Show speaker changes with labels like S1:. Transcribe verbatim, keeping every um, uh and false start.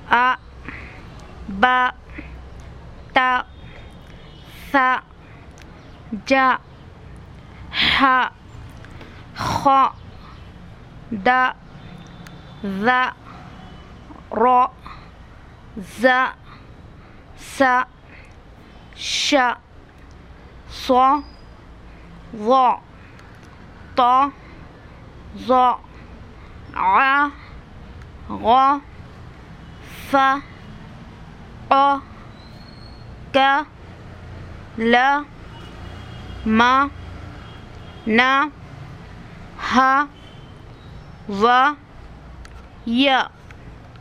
S1: अ ब त स ज ह ख द ज़ र ज़ स श स ज़ ط ظ ع غ ف ق ك ل م ن ه ظ ي